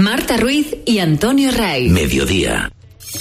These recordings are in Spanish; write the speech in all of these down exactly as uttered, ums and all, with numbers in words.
Marta Ruiz y Antonio Ray. Mediodía.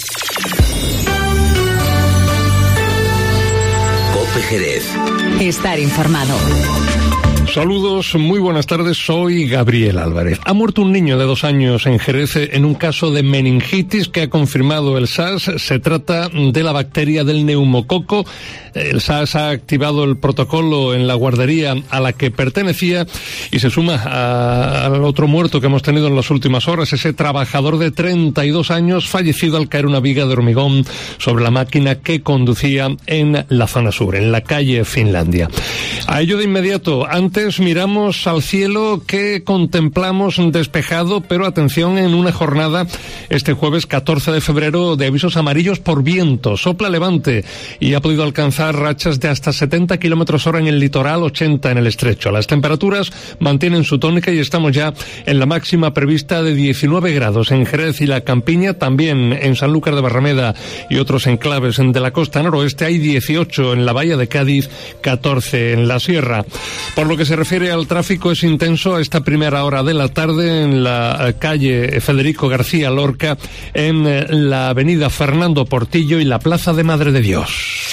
COPE Jerez. Estar informado. Saludos, muy buenas tardes, soy Gabriel Álvarez. Ha muerto un niño de dos años en Jerez en un caso de meningitis que ha confirmado el S A S. Se trata de la bacteria del neumococo. El S A S ha activado el protocolo en la guardería a la que pertenecía y se suma a, al otro muerto que hemos tenido en las últimas horas, ese trabajador de treinta y dos años fallecido al caer una viga de hormigón sobre la máquina que conducía en la zona sur, en la calle Finlandia. A ello de inmediato, antes miramos al cielo que contemplamos despejado, pero atención, en una jornada este jueves catorce de febrero de avisos amarillos por viento. Sopla levante y ha podido alcanzar rachas de hasta setenta kilómetros hora en el litoral, ochenta en el estrecho. Las temperaturas mantienen su tónica y estamos ya en la máxima prevista de diecinueve grados en Jerez y la Campiña, también en Sanlúcar de Barrameda y otros enclaves de la costa noroeste. Hay dieciocho en la bahía de Cádiz, catorce en la sierra. Por lo que se refiere al tráfico, es intenso a esta primera hora de la tarde en la calle Federico García Lorca, en la avenida Fernando Portillo y la plaza de Madre de Dios.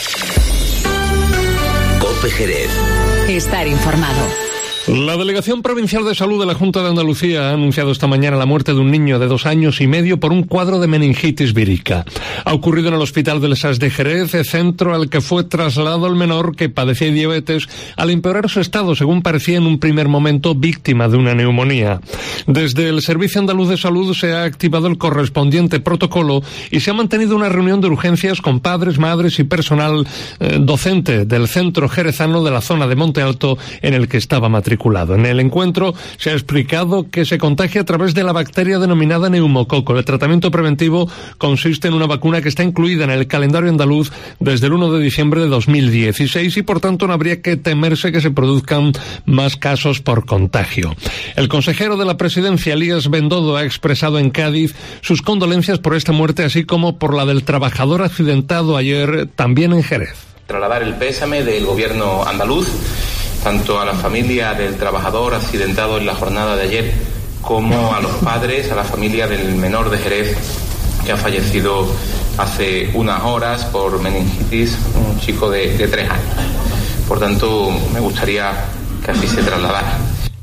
COPE Jerez. Estar informado. La Delegación Provincial de Salud de la Junta de Andalucía ha anunciado esta mañana la muerte de un niño de dos años y medio por un cuadro de meningitis vírica. Ha ocurrido en el Hospital del S A S de Jerez, centro al que fue trasladado el menor que padecía diabetes al empeorar su estado, según parecía en un primer momento, víctima de una neumonía. Desde el Servicio Andaluz de Salud se ha activado el correspondiente protocolo y se ha mantenido una reunión de urgencias con padres, madres y personal eh, docente del centro jerezano de la zona de Monte Alto en el que estaba matriculado. En el encuentro se ha explicado que se contagia a través de la bacteria denominada neumococo. El tratamiento preventivo consiste en una vacuna que está incluida en el calendario andaluz desde el uno de diciembre de dos mil dieciséis y por tanto no habría que temerse que se produzcan más casos por contagio. El consejero de la Presidencia, Elías Bendodo, ha expresado en Cádiz sus condolencias por esta muerte, así como por la del trabajador accidentado ayer también en Jerez. Trasladar el pésame del gobierno andaluz tanto a la familia del trabajador accidentado en la jornada de ayer como a los padres, a la familia del menor de Jerez que ha fallecido hace unas horas por meningitis, un chico de, de tres años. Por tanto, me gustaría que así se trasladara.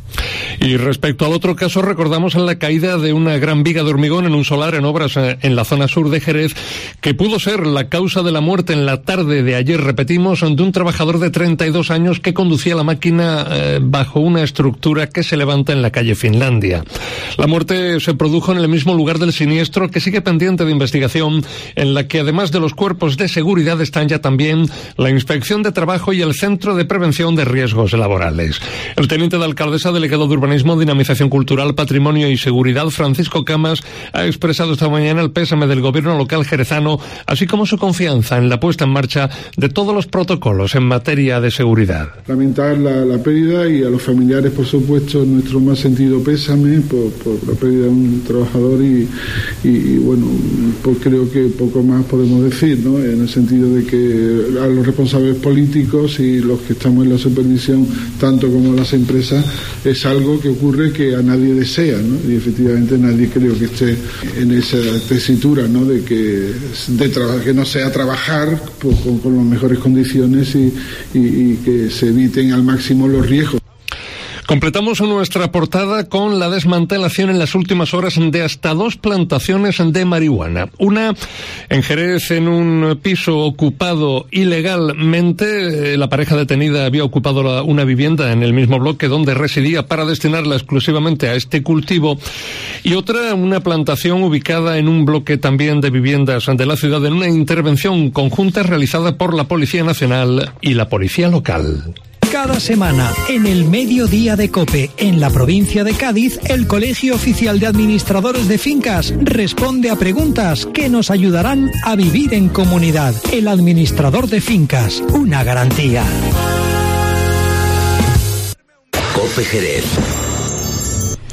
Y respecto al otro caso, recordamos en la caída de una gran viga de hormigón en un solar en obras en la zona sur de Jerez, que pudo ser la causa de la muerte en la tarde de ayer, repetimos, de un trabajador de treinta y dos años que conducía la máquina eh, bajo una estructura que se levanta en la calle Finlandia. La muerte se produjo en el mismo lugar del siniestro, que sigue pendiente de investigación, en la que además de los cuerpos de seguridad están ya también la Inspección de Trabajo y el Centro de Prevención de Riesgos Laborales. El teniente de alcaldesa, delegado de Urbanismo, Dinamización Cultural, Patrimonio y Seguridad, Francisco Camas, ha expresado esta mañana el pésame del gobierno local jerezano, así como su confianza en la puesta en marcha de todos los protocolos en materia de seguridad. Lamentar la, la pérdida y a los familiares, por supuesto, nuestro más sentido pésame por, por la pérdida de un trabajador y, y, y bueno, pues creo que poco más podemos decir, ¿no? En el sentido de que a los responsables políticos y los que estamos en la supervisión, tanto como las empresas, es algo que ocurre que a nadie desea, ¿no? Y efectivamente nadie creo que esté en esa tesitura, ¿no? De que de tra- que no sea trabajar pues, con, con las mejores condiciones y, y, y que se eviten al máximo los riesgos. Completamos nuestra portada con la desmantelación en las últimas horas de hasta dos plantaciones de marihuana. Una en Jerez, en un piso ocupado ilegalmente. La pareja detenida había ocupado la, una vivienda en el mismo bloque donde residía para destinarla exclusivamente a este cultivo. Y otra, una plantación ubicada en un bloque también de viviendas de la ciudad, en una intervención conjunta realizada por la Policía Nacional y la Policía Local. Cada semana, en el mediodía de COPE, en la provincia de Cádiz, el Colegio Oficial de Administradores de Fincas responde a preguntas que nos ayudarán a vivir en comunidad. El administrador de fincas, una garantía. COPE Jerez.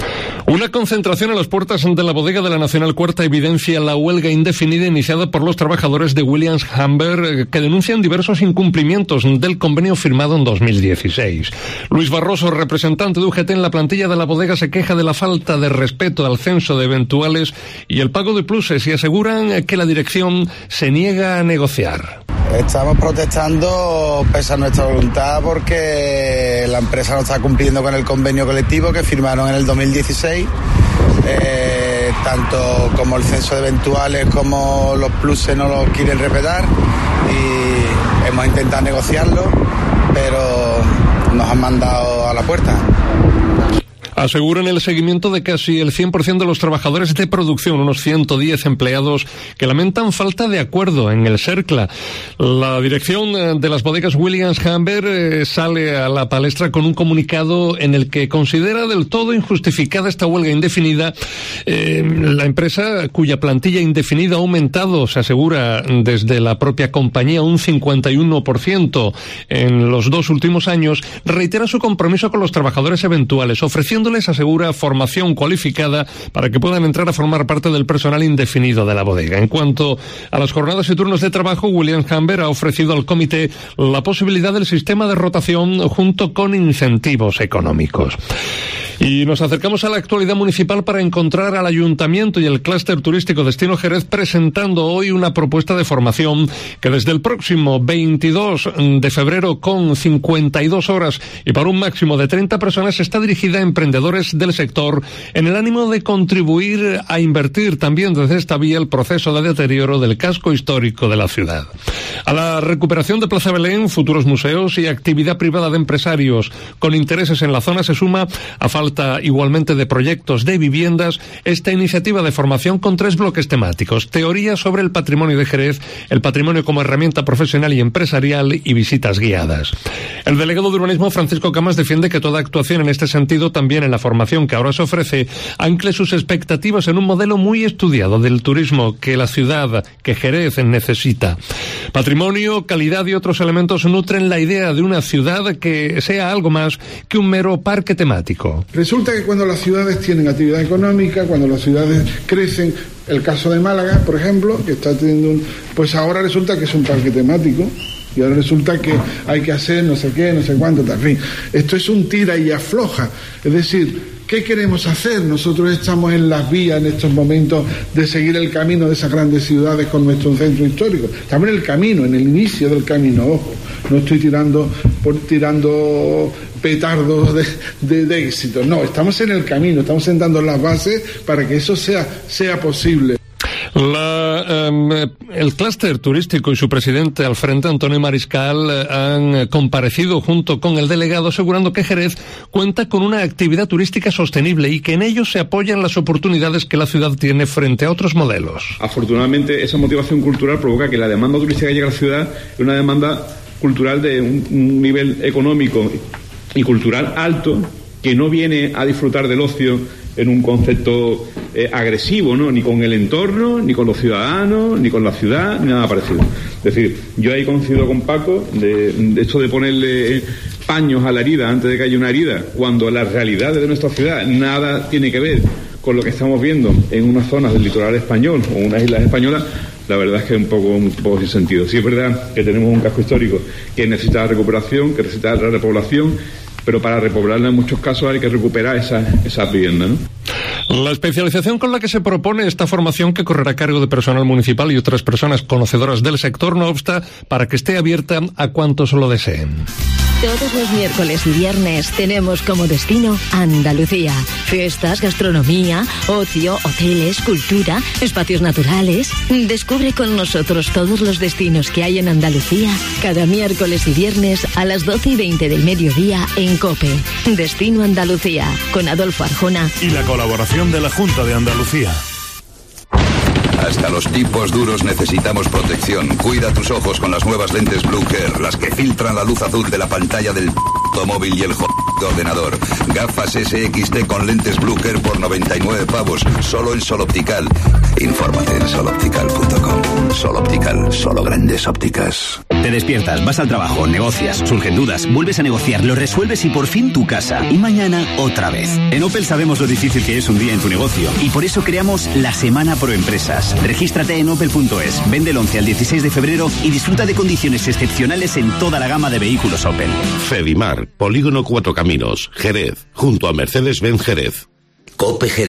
Una concentración a las puertas de la bodega de la Nacional Cuarta evidencia la huelga indefinida iniciada por los trabajadores de Williams Humber, que denuncian diversos incumplimientos del convenio firmado en dos mil dieciséis. Luis Barroso, representante de U G T en la plantilla de la bodega, se queja de la falta de respeto al censo de eventuales y el pago de pluses, y aseguran que la dirección se niega a negociar. Estamos protestando pese a nuestra voluntad porque la empresa no está cumpliendo con el convenio colectivo que firmaron en el dos mil dieciséis, eh, tanto como el censo de eventuales como los pluses no los quieren respetar, y hemos intentado negociarlo, pero nos han mandado a la puerta. Aseguran el seguimiento de casi el cien por ciento de los trabajadores de producción, unos ciento diez empleados, que lamentan falta de acuerdo en el CERCLA. La dirección de las bodegas Williams Humber eh, sale a la palestra con un comunicado en el que considera del todo injustificada esta huelga indefinida. Eh, la empresa, cuya plantilla indefinida ha aumentado, se asegura desde la propia compañía, un cincuenta y uno por ciento en los dos últimos años, reitera su compromiso con los trabajadores eventuales, ofreciendo les asegura formación cualificada para que puedan entrar a formar parte del personal indefinido de la bodega. En cuanto a las jornadas y turnos de trabajo, Williams Humber ha ofrecido al comité la posibilidad del sistema de rotación junto con incentivos económicos. Y nos acercamos a la actualidad municipal para encontrar al Ayuntamiento y el Clúster Turístico Destino Jerez presentando hoy una propuesta de formación que desde el próximo veintidós de febrero, con cincuenta y dos horas y para un máximo de treinta personas, está dirigida a emprendedores del sector en el ánimo de contribuir a invertir también desde esta vía el proceso de deterioro del casco histórico de la ciudad. A la recuperación de Plaza Belén, futuros museos y actividad privada de empresarios con intereses en la zona se suma, a falta igualmente de proyectos de viviendas, esta iniciativa de formación con tres bloques temáticos: teoría sobre el patrimonio de Jerez, el patrimonio como herramienta profesional y empresarial, y visitas guiadas. El delegado de urbanismo, Francisco Camas, defiende que toda actuación en este sentido, también en la formación que ahora se ofrece, ancle sus expectativas en un modelo muy estudiado del turismo que la ciudad, que Jerez, necesita. Patrimonio, calidad y otros elementos nutren la idea de una ciudad que sea algo más que un mero parque temático. Resulta que cuando las ciudades tienen actividad económica, cuando las ciudades crecen, el caso de Málaga, por ejemplo, que está teniendo un... pues ahora resulta que es un parque temático, y ahora resulta que hay que hacer no sé qué, no sé cuánto, tal fin. Esto es un tira y afloja, es decir, ¿qué queremos hacer? Nosotros estamos en las vías en estos momentos de seguir el camino de esas grandes ciudades con nuestro centro histórico. Estamos en el camino, en el inicio del camino, ojo. No estoy tirando por tirando petardos de, de, de éxito. No, estamos en el camino, estamos sentando las bases para que eso sea, sea posible. La, um, el clúster turístico y su presidente al frente, Antonio Mariscal, han comparecido junto con el delegado asegurando que Jerez cuenta con una actividad turística sostenible y que en ello se apoyan las oportunidades que la ciudad tiene frente a otros modelos. Afortunadamente, esa motivación cultural provoca que la demanda turística que llega a la ciudad es una demanda cultural de un, un nivel económico y cultural alto, que no viene a disfrutar del ocio en un concepto eh, agresivo, ¿no? Ni con el entorno, ni con los ciudadanos, ni con la ciudad, ni nada parecido. Es decir, yo ahí coincido con Paco de, de esto de ponerle paños a la herida antes de que haya una herida, cuando las realidades de nuestra ciudad nada tiene que ver con lo que estamos viendo en unas zonas del litoral español o unas islas españolas. La verdad es que es un poco, un poco sin sentido. Sí es verdad que tenemos un casco histórico que necesita recuperación, que necesita la repoblación, pero para repoblarla en muchos casos hay que recuperar esa, esa vivienda, ¿no? La especialización con la que se propone esta formación, que correrá a cargo de personal municipal y otras personas conocedoras del sector, no obsta para que esté abierta a cuantos lo deseen. Todos los miércoles y viernes tenemos como destino Andalucía. Fiestas, gastronomía, ocio, hoteles, cultura, espacios naturales. Descubre con nosotros todos los destinos que hay en Andalucía cada miércoles y viernes a las doce y veinte del mediodía en COPE. Destino Andalucía, con Adolfo Arjona. Y la colaboración de la Junta de Andalucía. Hasta los tipos duros necesitamos protección. Cuida tus ojos con las nuevas lentes Blue Care, las que filtran la luz azul de la pantalla del móvil y el ordenador. Gafas S X T con lentes Blue Care por noventa y nueve pavos, solo en Sol Optical. Infórmate en sol optical punto com. Sol Optical, solo grandes ópticas. Te despiertas, vas al trabajo, negocias, surgen dudas, vuelves a negociar, lo resuelves y por fin tu casa. Y mañana otra vez. En Opel sabemos lo difícil que es un día en tu negocio y por eso creamos la Semana Pro Empresas. Regístrate en opel punto es, vende el once al dieciséis de febrero y disfruta de condiciones excepcionales en toda la gama de vehículos Opel. Fedimar, Polígono Cuatro Caminos, Jerez, junto a Mercedes-Benz Jerez. Cope Jerez.